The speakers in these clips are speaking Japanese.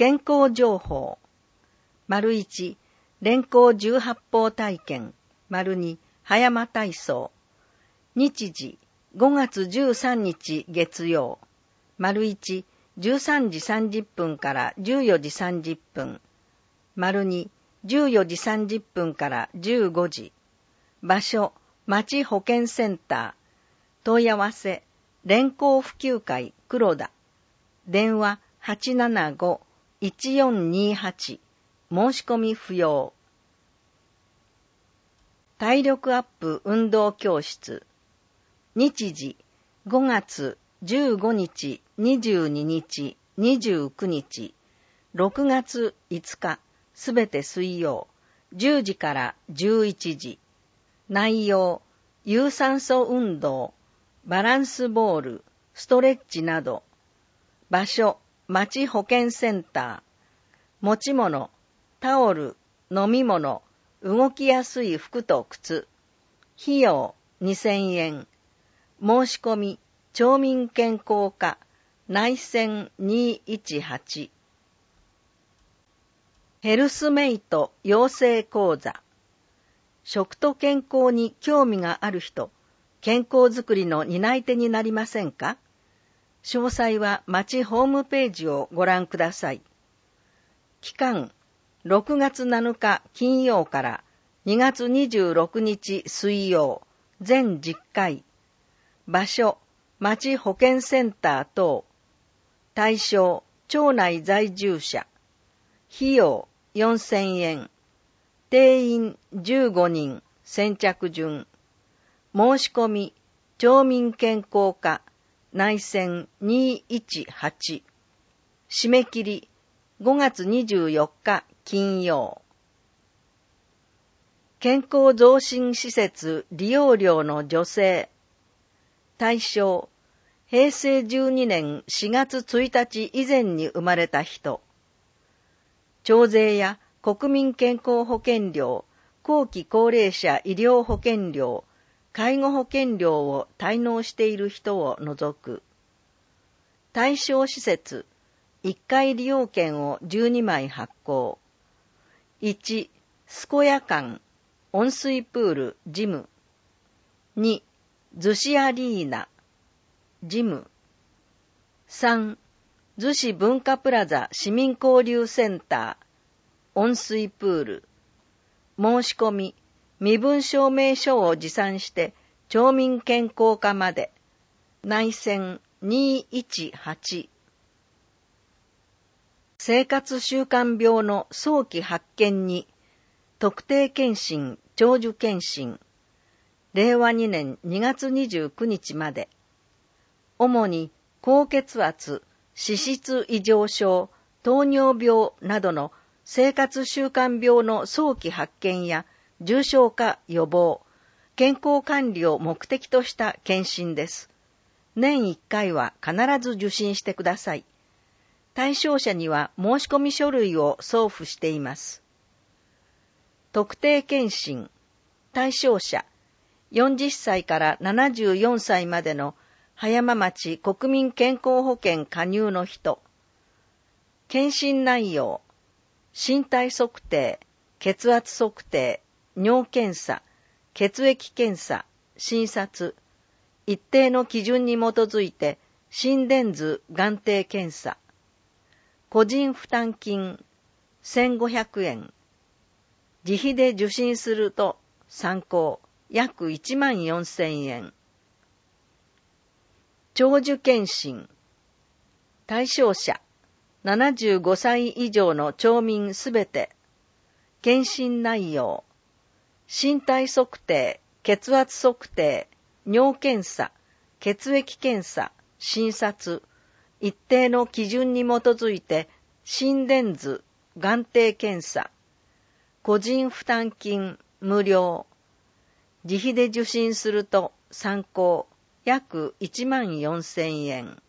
健康情報。1、連行18法体験。2、葉山体操。日時、5月13日月曜。1、13時30分から14時30分。2、14時30分から15時。場所、町保健センター。問い合わせ、連行普及会黒田。電話875-1428。申し込み不要。体力アップ運動教室。日時、5月15日、22日、29日、6月5日、すべて水曜、10時から11時。内容、有酸素運動、バランスボール、ストレッチなど。場所、町保健センター。持ち物、タオル、飲み物、動きやすい服と靴。費用2000円。申し込み、町民健康課、内線218。ヘルスメイト養成講座。食と健康に興味がある人、健康づくりの担い手になりませんか？詳細は町ホームページをご覧ください。期間、6月7日金曜から2月26日水曜、全10回。場所、町保健センター等。対象、町内在住者。費用4000円。定員15人、先着順。申し込み、町民健康課、内線218。締め切り、5月24日金曜。健康増進施設利用料の助成。対象、平成12年4月1日以前に生まれた人。徴税や国民健康保険料、後期高齢者医療保険料、介護保険料を滞納している人を除く。対象施設、1回利用券を12枚発行。1、健やかん、温水プール、ジム。2、逗子アリーナ、ジム。3、逗子文化プラザ市民交流センター、温水プール。申し込み、身分証明書を持参して、町民健康課まで。内線218。生活習慣病の早期発見に、特定健診、長寿健診。令和2年2月29日まで。主に高血圧、脂質異常症、糖尿病などの生活習慣病の早期発見や重症化予防、健康管理を目的とした検診です。年1回は必ず受診してください。対象者には申し込み書類を送付しています。特定健診。対象者。40歳から74歳までの葉山町国民健康保険加入の人。検診内容。身体測定、血圧測定、尿検査、血液検査、診察。一定の基準に基づいて心電図眼底検査。個人負担金1500円。自費で受診すると参考約14000円。長寿健診。対象者75歳以上の町民すべて。検診内容。身体測定、血圧測定、尿検査、血液検査、診察。一定の基準に基づいて心電図、眼底検査。個人負担金無料。自費で受診すると参考約14000円。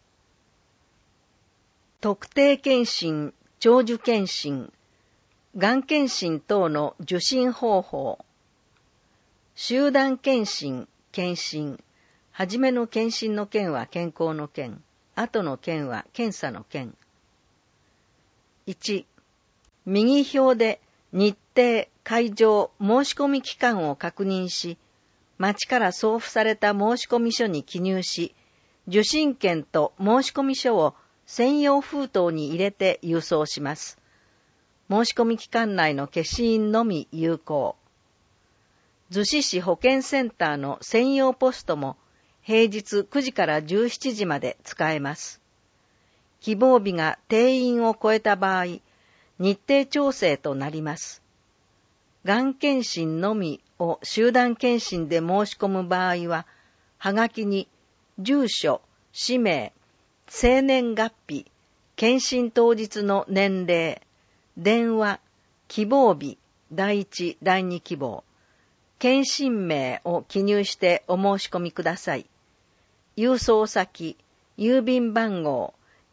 特定健診、長寿健診、がん検診等の受診方法。集団健診、検診。はじめの検診の件は健康の件、後の件は検査の件。 1、右表で日程、会場、申し込み期間を確認し、町から送付された申込書に記入し、受信券と申込書を専用封筒に入れて郵送します。申込期間内の消印のみ有効。逗子市保健センターの専用ポストも平日9時から17時まで使えます。希望日が定員を超えた場合、日程調整となります。がん検診のみを集団検診で申し込む場合は、はがきに住所、氏名、生年月日、検診当日の年齢、電話、希望日、第一、第二希望、検診名を記入してお申し込みください。郵送先、郵便番号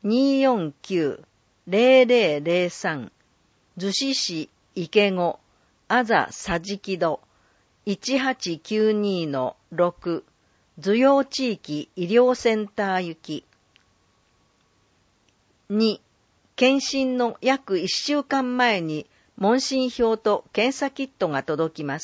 249-0003 逗子市池子あざさじきど 1892-6 図用地域医療センター行き。2、検診の約1週間前に問診票と検査キットが届きます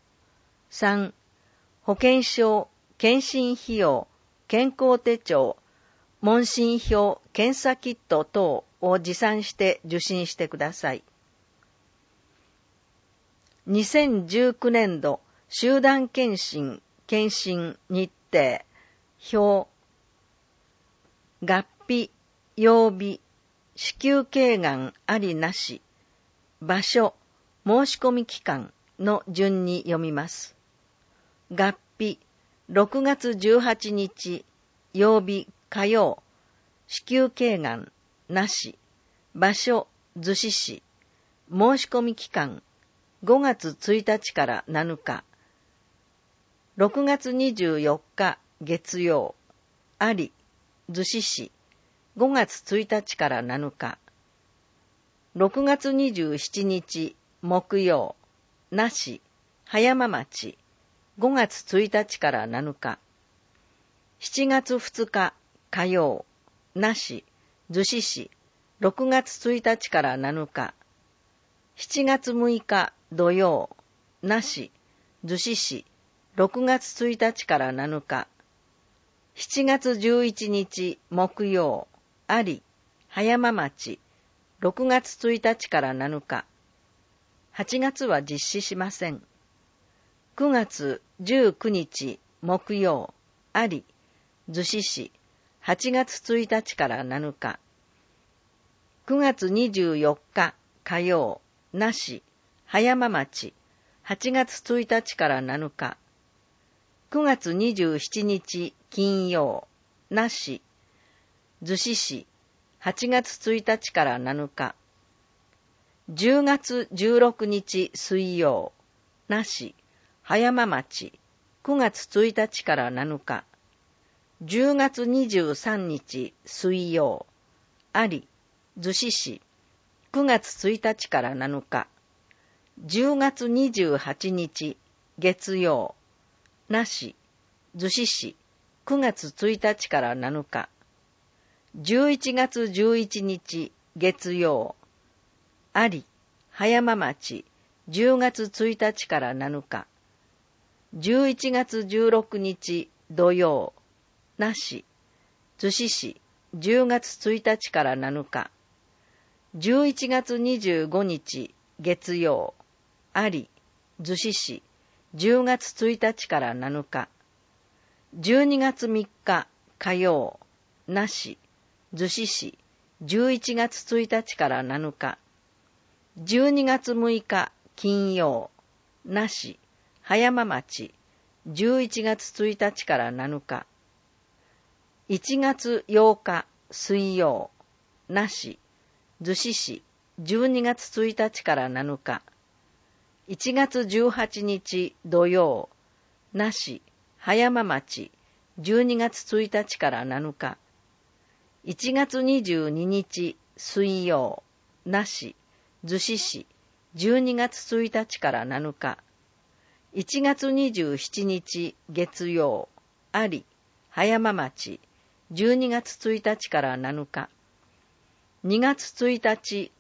。3、保険証、検診費用、健康手帳、問診票、検査キット等を持参して受診してください。2019年度集団検診、検診日程、表、月日、曜日、子宮頸がんありなし、場所、申し込み期間の順に読みます。月日、6月18日、曜日、火曜、子宮頸がんなし、場所、逗子市、申し込み期間、5月1日から7日、6月24日、月曜、あり、逗子市、5月1日から7日、6月27日、木曜、なし、葉山町、5月1日から7日、7月2日、火曜、なし、逗子市、6月1日から7日、7月6日、土曜、なし、逗子市、6月1日から7日、7月11日、木曜、あり、葉山町、6月1日から7日、8月は実施しません。9月19日、木曜、あり、逗子市、8月1日から7日、9月24日、火曜、なし、葉山町、8月1日から7日、9月27日、金曜、なし、逗子市、8月1日から7日、10月16日、水曜、なし、葉山町、9月1日から7日、10月23日、水曜、あり、逗子市、9月1日から7日、10月28日、月曜、なし、逗子市、9月1日から7日、11月11日、月曜、あり、葉山町、10月1日から7日、11月16日土曜、なし、逗子市、10月1日から7日、11月25日月曜、あり、逗子市、10月1日から7日、12月3日火曜、なし、逗子市、11月1日から7日、12月6日金曜、なし、葉山町、11月1日から7日、1月8日水曜、なし、逗子市、12月1日から7日、1月18日土曜、なし、葉山町、12月1日から7日、1月22日水曜、なし、逗子市、12月1日から7日、1月27日月曜、あり、葉山町、12月1日から7日、2月1日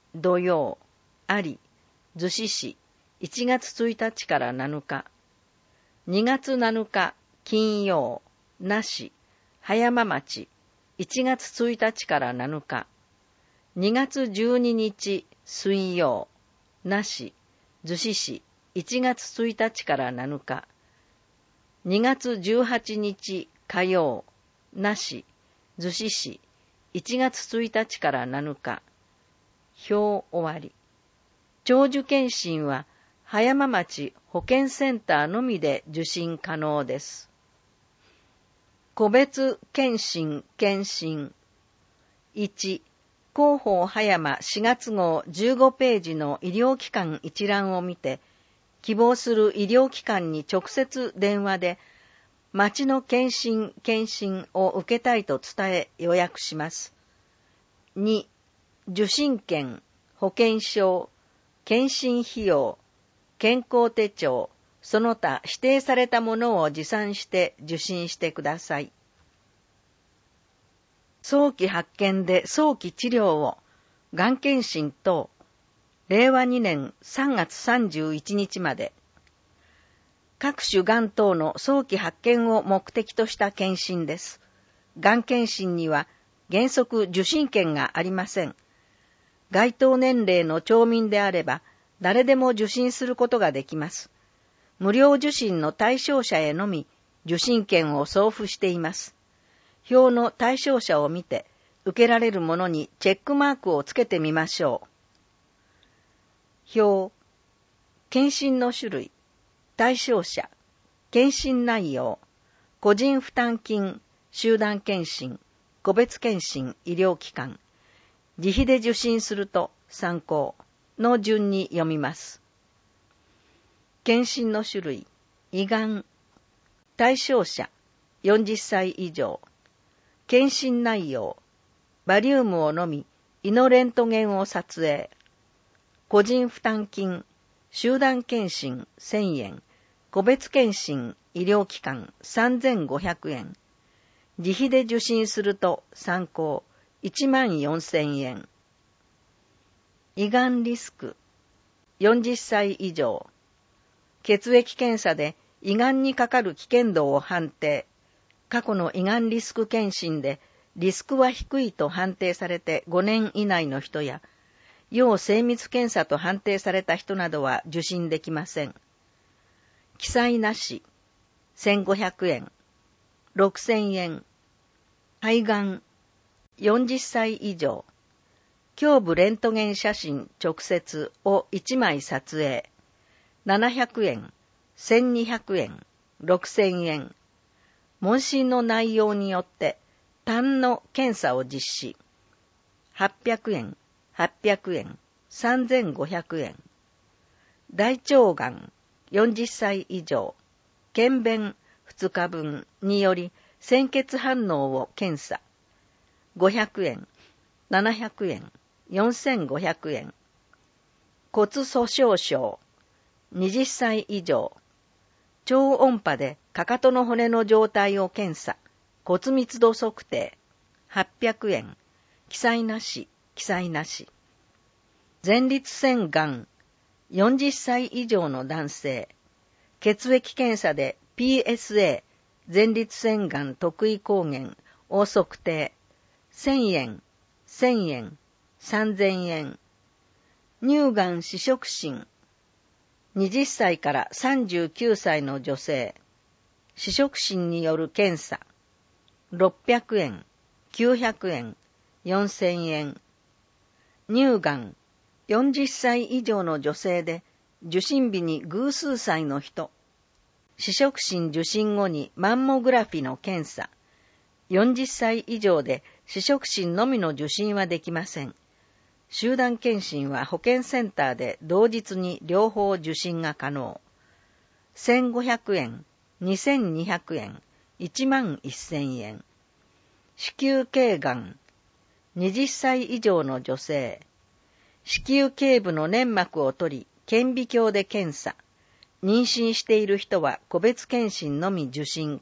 土曜、あり、逗子市、1月1日から7日。2月7日、金曜、なし、葉山町、1月1日から7日。2月12日、水曜、なし、逗子市、1月1日から7日。2月18日、火曜、なし、逗子市、1月1日から7日。表終わり。長寿検診は、葉山町保健センターのみで受診可能です。個別検診検診。1、広報葉山4月号15ページの医療機関一覧を見て、希望する医療機関に直接電話で、町の検診を受けたいと伝え予約します。2、受診券、保険証、検診費用、健康手帳、その他指定されたものを持参して受診してください。早期発見で早期治療を、がん検診等、令和2年3月31日まで、各種がん等の早期発見を目的とした検診です。がん検診には原則受診券がありません。該当年齢の町民であれば、誰でも受診することができます。無料受診の対象者へのみ受診券を送付しています。表の対象者を見て、受けられるものにチェックマークをつけてみましょう。表、検診の種類、対象者、検診内容、個人負担金、集団検診、個別検診、医療機関、自費で受診すると参考の順に読みます。検診の種類、胃がん、対象者、40歳以上、検診内容、バリウムを飲み、胃のレントゲンを撮影、個人負担金、集団検診1000円、個別検診、医療機関3500円。自費で受診すると参考14000円。胃がんリスク。40歳以上。血液検査で胃がんにかかる危険度を判定。過去の胃がんリスク検診でリスクは低いと判定されて5年以内の人や、要精密検査と判定された人などは受診できません。記載なし、1500円、6000円。肺がん、40歳以上。胸部レントゲン写真直接を1枚撮影。700円、1200円、6000円。問診の内容によって単の検査を実施。800円、800円、3500円。大腸がん、40歳以上、検便2日分により鮮血反応を検査。500円、700円、4500円。骨粗鬆症、20歳以上、超音波でかかとの骨の状態を検査。骨密度測定。800円。記載なし、記載なし。前立腺がん、40歳以上の男性。血液検査で PSA、前立腺がん特異抗原を測定。1000円、1000円、3000円。乳がん試食診。20歳から39歳の女性。試食診による検査。600円、900円、4000円。乳がん、40歳以上の女性で、受診日に偶数歳の人。試食診受診後にマンモグラフィの検査。40歳以上で試食診のみの受診はできません。集団検診は保健センターで同日に両方受診が可能。1500円、2200円、11000円。子宮頸がん、20歳以上の女性。子宮頸部の粘膜を取り、顕微鏡で検査。妊娠している人は個別検診のみ受診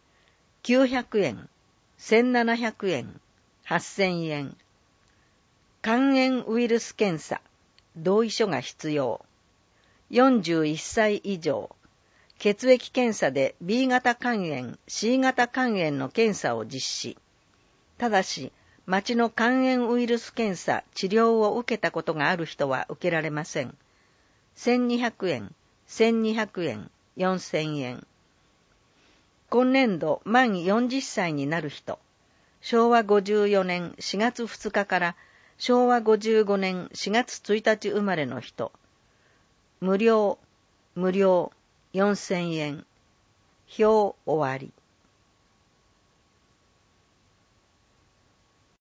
か。900円、1700円、8000円。 肝炎ウイルス検査、同意書が必要。41歳以上、血液検査で B 型肝炎、C 型肝炎の検査を実施。ただし、町の肝炎ウイルス検査、治療を受けたことがある人は受けられません。1200円、1200円、4000円。今年度満40歳になる人、昭和54年4月2日から昭和55年4月1日生まれの人、無料、4000円。表終わり。